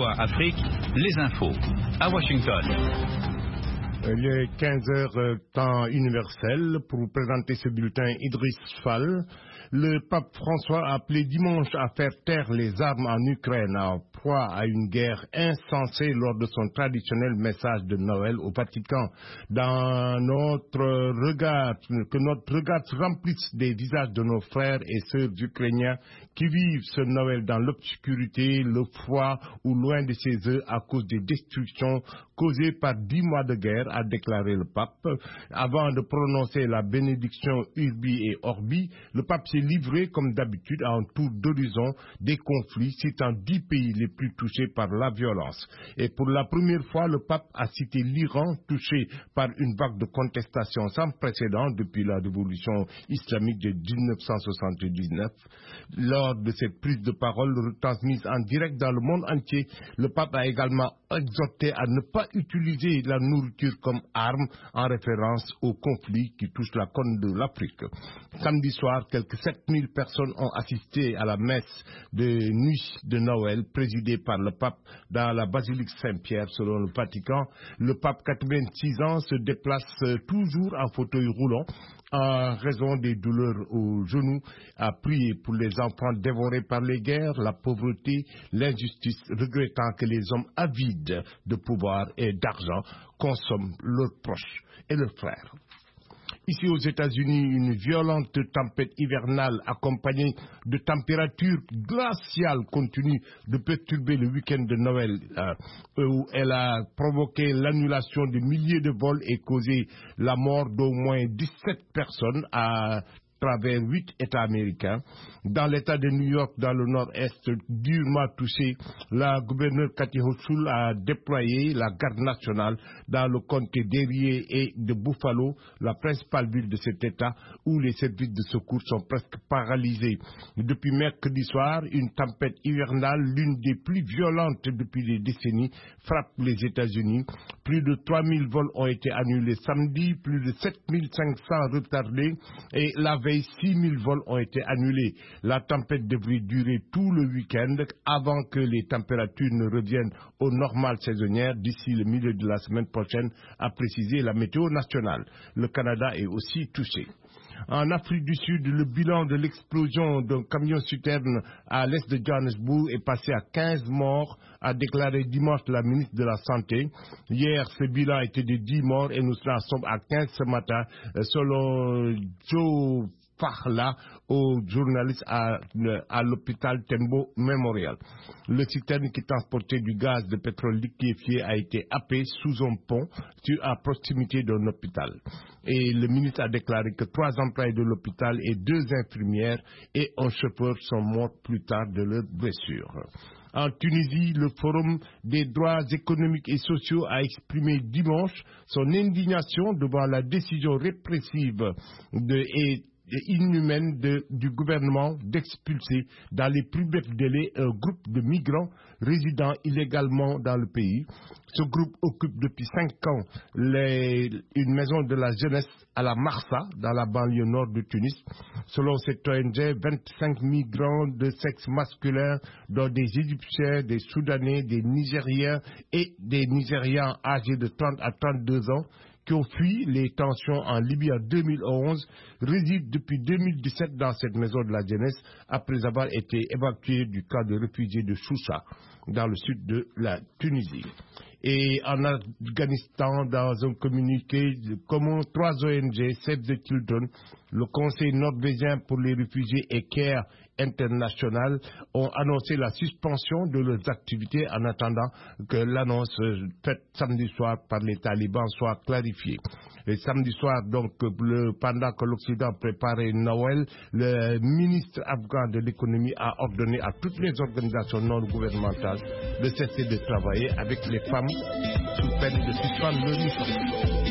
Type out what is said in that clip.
VOA Afrique, les infos. À Washington. Il est 15 heures temps universel. Pour vous présenter ce bulletin, Idriss Fall. Le pape François a appelé dimanche à faire taire les armes en Ukraine, en proie à une guerre insensée lors de son traditionnel message de Noël au Vatican. Que notre regard se remplisse des visages de nos frères et sœurs ukrainiens qui vivent ce Noël dans l'obscurité, le froid ou loin de chez eux à cause des destructions causées par 10 mois de guerre, a déclaré le pape. Avant de prononcer la bénédiction Urbi et Orbi, le pape s'est livré comme d'habitude à un tour d'horizon des conflits, citant 10 pays les plus touchés par la violence. Et pour la première fois, le pape a cité l'Iran, touché par une vague de contestation sans précédent depuis la révolution islamique de 1979. Lors de cette prise de parole retransmise en direct dans le monde entier, le pape a également exhorté à ne pas utiliser la nourriture comme arme en référence au conflit qui touche la corne de l'Afrique. Samedi soir, quelques 7000 personnes ont assisté à la messe de nuit de Noël présidée par le pape dans la basilique Saint-Pierre selon le Vatican. Le pape, 86 ans, se déplace toujours en fauteuil roulant en raison des douleurs aux genoux, a prié pour les enfants dévorés par les guerres, la pauvreté, l'injustice, regrettant que les hommes avides de pouvoir et d'argent consomment leurs proches et leurs frères. Ici aux États-Unis, une violente tempête hivernale accompagnée de températures glaciales continuent de perturber le week-end de Noël, où elle a provoqué l'annulation de milliers de vols et causé la mort d'au moins 17 personnes à travers 8 États américains. Dans l'État de New York, dans le nord-est, durement touché, la gouverneure Kathy Hochul a déployé la garde nationale dans le comté d'Erie et de Buffalo, la principale ville de cet État, où les services de secours sont presque paralysés. Depuis mercredi soir, une tempête hivernale, l'une des plus violentes depuis des décennies, frappe les États-Unis. Plus de 3000 vols ont été annulés samedi, plus de 7500 retardés, et la veille, 6000 vols ont été annulés. La tempête devrait durer tout le week-end avant que les températures ne reviennent aux normales saisonnières d'ici le milieu de la semaine prochaine, a précisé la météo nationale. Le Canada est aussi touché. En Afrique du Sud, le bilan de l'explosion d'un camion-citerne à l'est de Johannesburg est passé à 15 morts, a déclaré dimanche la ministre de la Santé. Hier, ce bilan était de 10 morts et nous en sommes à 15 ce matin, selon Joe Fahla, aux journalistes à l'hôpital Tembo Memorial. Le citerne qui transportait du gaz de pétrole liquéfié a été happé sous un pont à proximité d'un hôpital. Et le ministre a déclaré que 3 employés de l'hôpital et 2 infirmières et un chauffeur sont morts plus tard de leurs blessures. En Tunisie, le Forum des droits économiques et sociaux a exprimé dimanche son indignation devant la décision répressive et inhumaine du gouvernement d'expulser dans les plus brefs délais un groupe de migrants résidant illégalement dans le pays. Ce groupe occupe depuis 5 ans une maison de la jeunesse à la Marsa, dans la banlieue nord de Tunis. Selon cette ONG, 25 migrants de sexe masculin, dont des Égyptiens, des Soudanais, des Nigériens et des Nigérians âgés de 30 à 32 ans, qui ont fui les tensions en Libye en 2011, résident depuis 2017 dans cette maison de la jeunesse après avoir été évacués du camp de réfugiés de Choucha, dans le sud de la Tunisie. Et en Afghanistan, dans un communiqué commun, 3 ONG, Save the Children, le Conseil norvégien pour les réfugiés et CARE International ont annoncé la suspension de leurs activités en attendant que l'annonce faite samedi soir par les talibans soit clarifiée. Et samedi soir, donc, pendant que l'Occident préparait Noël, le ministre afghan de l'économie a ordonné à toutes les organisations non gouvernementales de cesser de travailler avec les femmes sous peine de suspendre leur licence.